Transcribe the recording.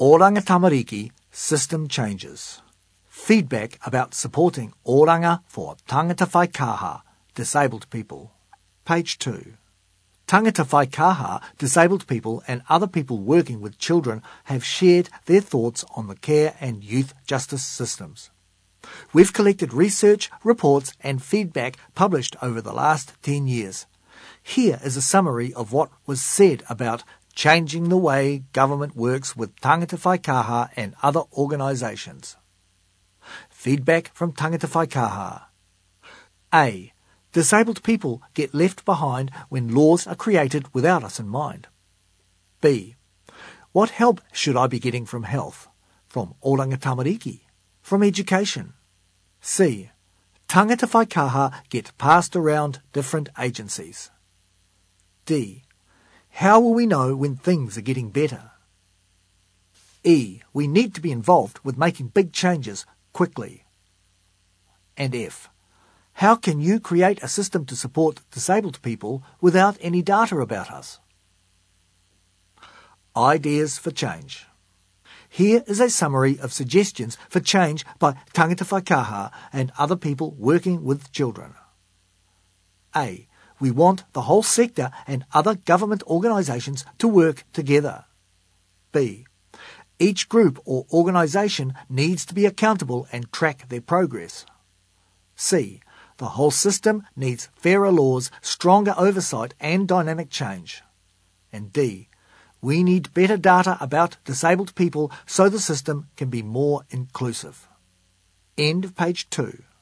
Oranga Tamariki System Changes. Feedback about supporting oranga for tangata whaikaha, disabled people. Page 2. Tangata whaikaha, disabled people and other people working with children have shared their thoughts on the care and youth justice systems. We've collected research, reports and feedback published over the last 10 years. Here is a summary of what was said about changing the way government works with tangata whaikaha and other organisations. Feedback from tangata whaikaha. A. Disabled people get left behind when laws are created without us in mind. B. What help should I be getting from health? From Oranga Tamariki? From education? C. Tangata whaikaha get passed around different agencies. D. How will we know when things are getting better? E. We need to be involved with making big changes quickly. And F. How can you create a system to support disabled people without any data about us? Ideas for change. Here is a summary of suggestions for change by tangata whaikaha and other people working with children. A. We want the whole sector and other government organisations to work together. B. Each group or organisation needs to be accountable and track their progress. C. The whole system needs fairer laws, stronger oversight and dynamic change. And D. We need better data about disabled people so the system can be more inclusive. End of page 2.